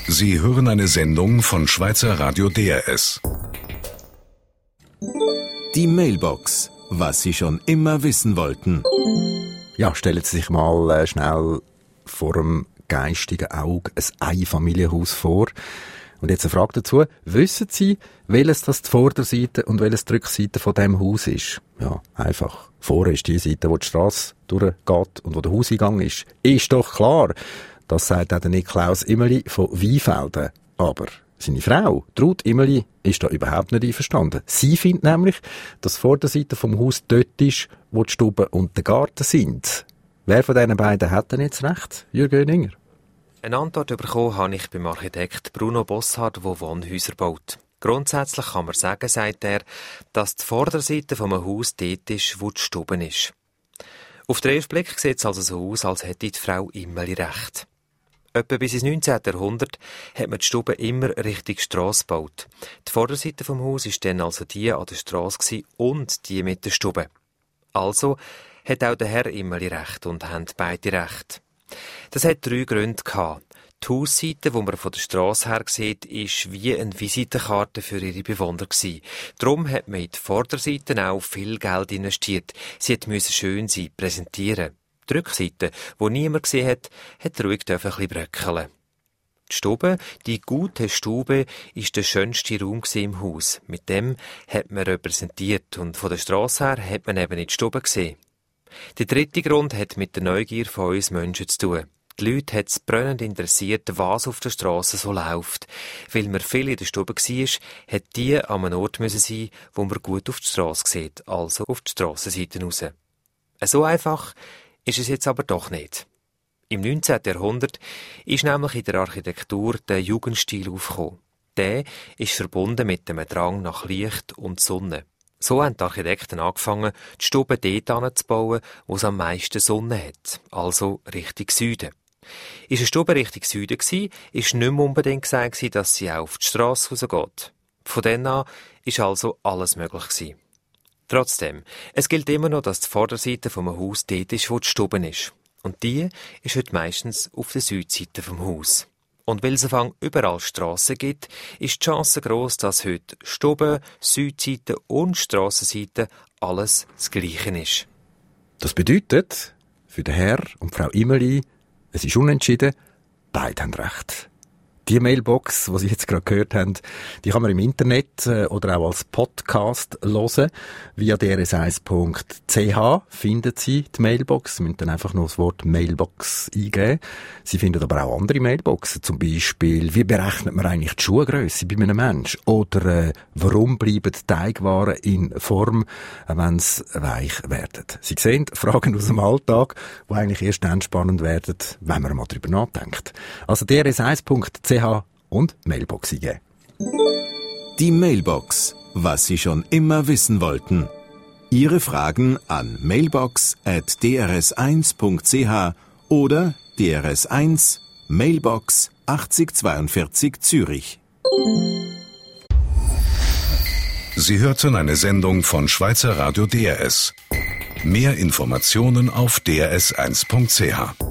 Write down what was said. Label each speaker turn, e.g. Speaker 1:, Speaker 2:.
Speaker 1: Sie hören eine Sendung von Schweizer Radio DRS.
Speaker 2: Die Mailbox. Was Sie schon immer wissen wollten.
Speaker 3: Ja, stellen Sie sich mal schnell vor dem geistigen Auge ein Einfamilienhaus vor. Und jetzt eine Frage dazu. Wissen Sie, welches das die Vorderseite und welches die Rückseite von diesem Haus ist? Ja, einfach. Vorne ist die Seite, wo die Strasse durchgeht und wo der Hauseingang ist. Ist doch klar. Das sagt auch der Niklaus Immeli von Weinfelden. Aber seine Frau, Ruth Immeli, ist da überhaupt nicht einverstanden. Sie findet nämlich, dass die Vorderseite vom Haus dort ist, wo die Stube und der Garten sind. Wer von diesen beiden hat denn jetzt recht, Jürgen Oeninger?
Speaker 4: Eine Antwort bekommen habe ich beim Architekt Bruno Bosshardt, der Wohnhäuser baut. Grundsätzlich kann man sagen, sagt er, dass die Vorderseite vom Haus dort ist, wo die Stube ist. Auf den ersten Blick sieht es also so aus, als hätte die Frau Immeli recht. Etwa bis ins 19. Jahrhundert hat man die Stube immer Richtung Strasse gebaut. Die Vorderseite vom Haus war dann also die an der Strasse und die mit der Stube. Also hat auch der Herr Immeli recht und haben beide recht. Das hat 3 Gründe gehabt. Die Hausseite, die man von der Strasse her sieht, war wie eine Visitenkarte für ihre Bewohner gewesen. Darum hat man in die Vorderseite auch viel Geld investiert. Sie musste schön sein, präsentieren. Die Rückseite, die niemand gesehen hat ruhig ein bisschen bröckeln. Die Stube, die gute Stube, ist der schönste Raum im Haus. Mit dem hat man repräsentiert und von der Strasse her hat man eben in die Stube gesehen. Der dritte Grund hat mit der Neugier von uns Menschen zu tun. Die Leute hat es brennend interessiert, was auf der Strasse so läuft. Weil man viel in der Stube war, hat die an einem Ort sein müssen, wo man gut auf die Strasse sieht, also auf die Strassenseite raus. So einfach ist es jetzt aber doch nicht. Im 19. Jahrhundert ist nämlich in der Architektur der Jugendstil aufgekommen. Der ist verbunden mit dem Drang nach Licht und Sonne. So haben die Architekten angefangen, die Stube dort anzubauen, wo es am meisten Sonne hat, also Richtung Süden. Ist eine Stube Richtung Süden gewesen, ist nicht mehr unbedingt gesagt, dass sie auch auf die Strasse rausgeht. Von dann an ist also alles möglich gewesen. Trotzdem, es gilt immer noch, dass die Vorderseite vom Haus dort ist, wo die Stube ist. Und die ist heute meistens auf der Südseite vom Haus. Und weil es überall Strassen gibt, ist die Chance gross, dass heute Stube, Südseite und Strassenseite alles das Gleiche ist.
Speaker 3: Das bedeutet, für den Herr und Frau Immeli, es ist unentschieden, beide haben recht. Die Mailbox, die Sie jetzt gerade gehört haben, die kann man im Internet oder auch als Podcast hören. Via drs1.ch finden Sie die Mailbox. Sie müssen dann einfach nur das Wort Mailbox eingeben. Sie finden aber auch andere Mailboxen. Zum Beispiel, wie berechnet man eigentlich die Schuhgrösse bei einem Menschen? Oder warum bleiben Teigwaren in Form, wenn sie weich werden? Sie sehen Fragen aus dem Alltag, die eigentlich erst dann spannend werden, wenn man mal darüber nachdenkt. Also drs1.ch und Mailbox eingeben.
Speaker 2: Die Mailbox. Was Sie schon immer wissen wollten. Ihre Fragen an mailbox@drs1.ch oder DRS1 Mailbox 8042 Zürich.
Speaker 1: Sie hörten eine Sendung von Schweizer Radio DRS. Mehr Informationen auf drs1.ch.